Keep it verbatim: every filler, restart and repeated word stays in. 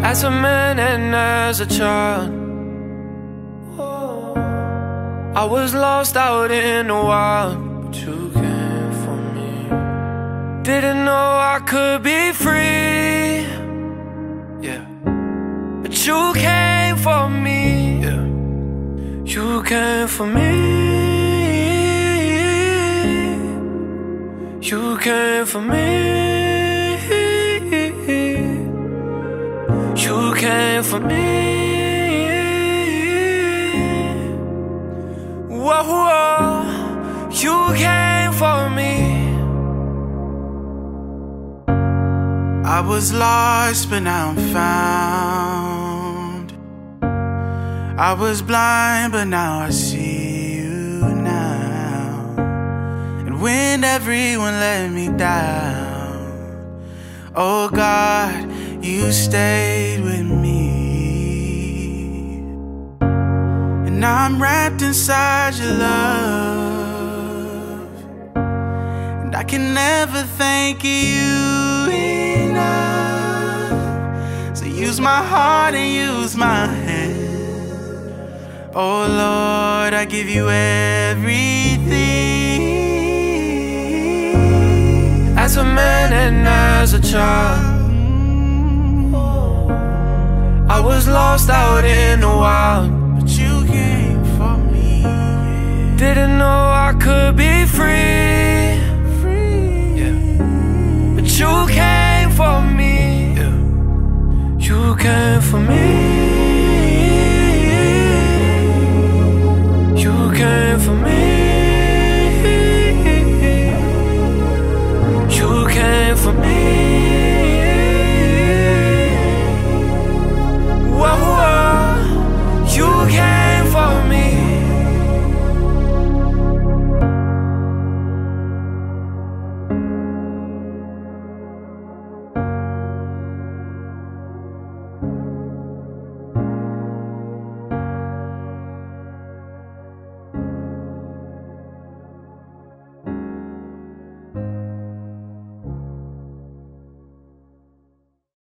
As a man and as a child, I was lost out in the wild, but you came for me. Didn't know I could be free, yeah, but you came for me, yeah. You came for me. You came for me. You came for me. Whoa, whoa, you came for me. I was lost, but now I'm found. I was blind, but now I see you now. And when everyone let me down, oh God, you stayed with me. And now I'm wrapped inside your love, and I can never thank you enough. So use my heart and use my hand. Oh Lord, I give you everything. As a man and as a child, I was lost out in the wild,